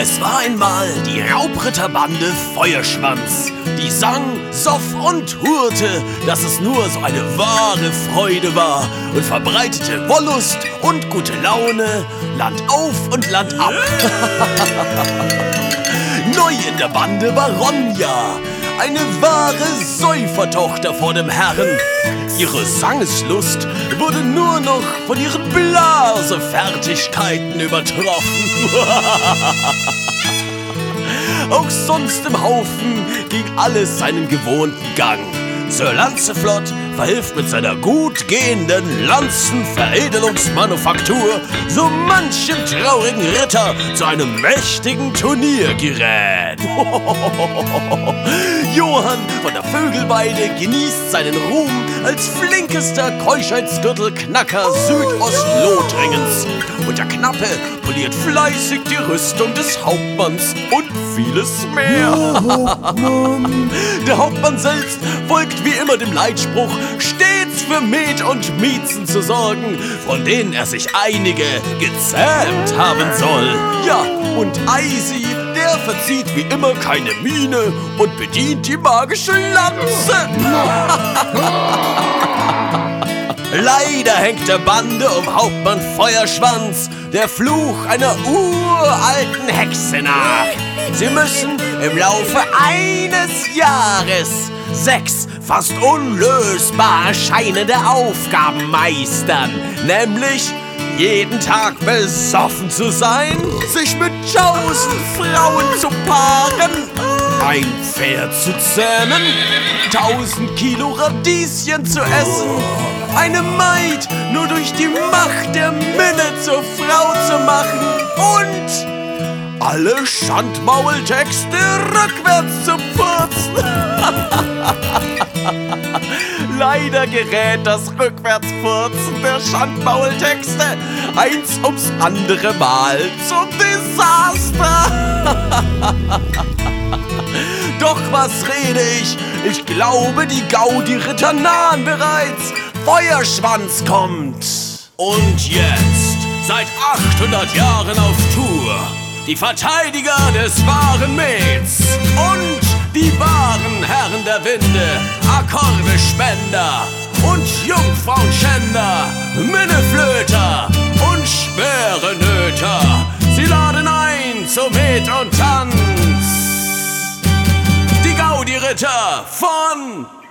Es war einmal die Raubritterbande Feuerschwanz, die sang, soff und hurte, dass es nur so eine wahre Freude war und verbreitete Wollust und gute Laune Land auf und Land ab. Neu in der Bande war Ronja, eine wahre Säufertochter vor dem Herrn. Ihre Sangeslust wurde nur noch von ihren Blasefertigkeiten übertroffen. Auch sonst im Haufen ging alles seinen gewohnten Gang. Sir Lancelot verhilft mit seiner gut gehenden Lanzenveredelungsmanufaktur so manchem traurigen Ritter zu einem mächtigen Turniergerät. Johann von der Vögelweide genießt seinen Ruhm als flinkester Keuschheitsgürtelknacker Südost-Lothringens. Und der Knappe poliert fleißig die Rüstung des Hauptmanns und vieles mehr. Der Hauptmann selbst folgt wie immer dem Leitspruch, stets für Met und Miezen zu sorgen, von denen er sich einige gezähmt haben soll. Ja, und Eisi, der verzieht wie immer keine Miene und bedient die magische Lanze. Leider hängt der Bande um Hauptmann Feuerschwanz der Fluch einer uralten Hexe nach. Sie müssen im Laufe eines Jahres 6 fast unlösbar erscheinende Aufgaben meistern, nämlich jeden Tag besoffen zu sein, sich mit 1000 Frauen zu paaren, ein Pferd zu zähmen, 1000 Kilo Radieschen zu essen, eine Maid nur durch die Macht der Minne zur Frau zu machen und alle Schandmaultexte rückwärts zu putzen. Leider gerät das Rückwärtspurzen der Schandmaultexte eins ums andere Mal zum Desaster. Doch was rede ich? Ich glaube, die Gaudi-Ritter nahen bereits. Feuerschwanz kommt. Und jetzt, seit 800 Jahren auf Tour, die Verteidiger des wahren Mets und die wahren Herren der Winde, Akkordespender und Jungfrauenschänder, Minneflöter und Schwerenöter. Sie laden ein zu Met und Tanz. Die Gaudi-Ritter von